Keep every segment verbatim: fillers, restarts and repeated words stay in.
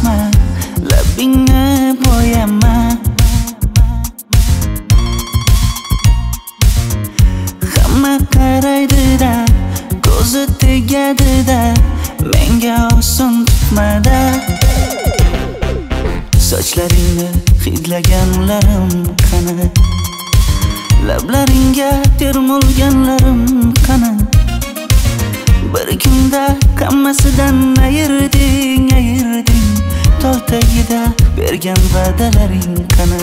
bosma, labingni bo'yama. Hamma qaraydi-da, ko'zi tegadi-da, menga oson tutmada. Sochlaringni hidlaganlarim qani, lablaringga termulganlarim qani. Bir kunda hammasidan ayirding, ayirding, tog' tagida bergan va'dalaring qani.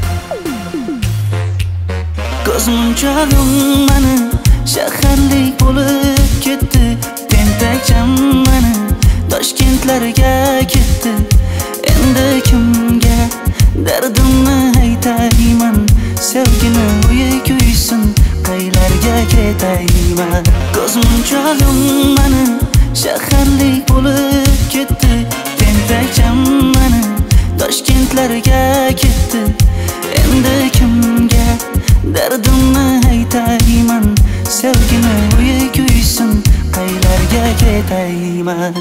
Ko'zmunchog'im mani shaharlik bo'lib ketdi, tentakcham mani Toshkentlarga ketdi. Endi kimga dardimni aytayman, sevgini uyi kuysin, qaylarga ketayman. Ko'zmunchog'im mani shaharlik bo'lib ketdi, tentakcham mani Toshkentlarga ketdi. Endi kimga dardimni aytayman, sevgini uyi kuysin, qaylarga ketayman.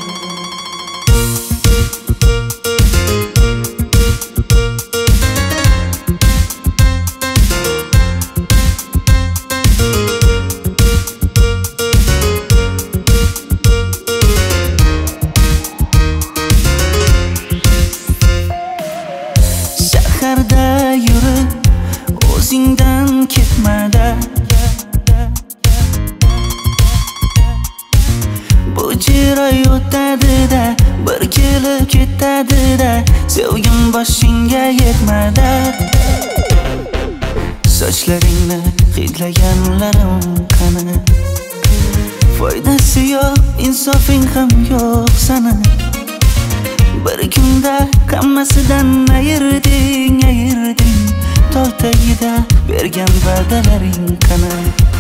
Shaharda yurib o'zingdan ketmada, bu chiroy o'tadi-da, bir kelib ketadi-da, sevgim boshingga yetmada. Sochlaringni hidlaganlarim qani, foydasi yo'q, insofing ham yo'q sana. Bir kunda hammasidan ayirding, ayirding, tog' tagida bergan va'dalaring qani.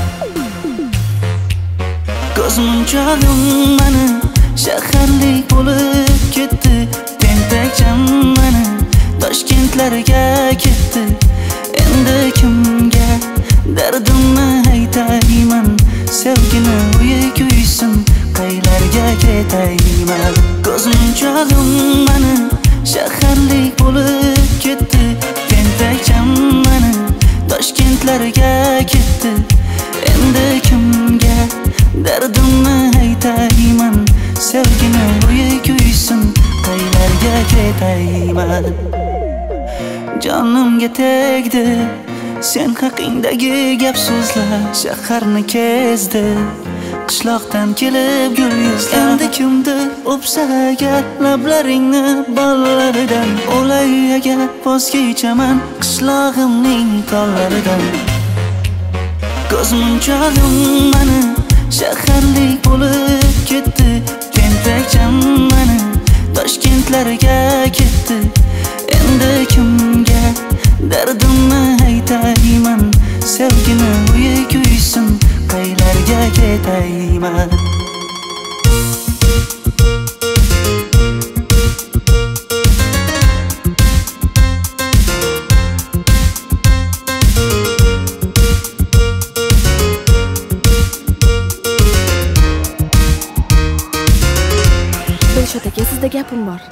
Ko'zmunchog'im mani shaharlik bo'lib ketdi, tentakcham mani Toshkentlarga ketdi. Endi kimga dardimni aytayman, sevgini uyi kuysin, qaylarga ketayman. Ko'zmunchog'im mani shaharlik bo'lib ketdi, tentakcham mani Toshkentlarga ketdi. Endi kimga dardimni aytayman, sevgini uyi kuysin, qaylarga ketayman. Jonimga tegdi sen haqingdagi gap so'zlar, shaharni kezdi, qishloqdan kelib gul yuzlar. Endi kimdir o'psa agar lablaringni bollaridan, o'lay agar voz kechaman qishlog'imning tollaridan. Ko'zmunchog'im mani shaharlik bo'lib ketdi, tentakcham mani Toshkentlarga ketdi. Endi kimga dardimni aytayman, sevgini uyi kuysin, qaylarga ketayman. Dilshod aka, sizda gapim bor.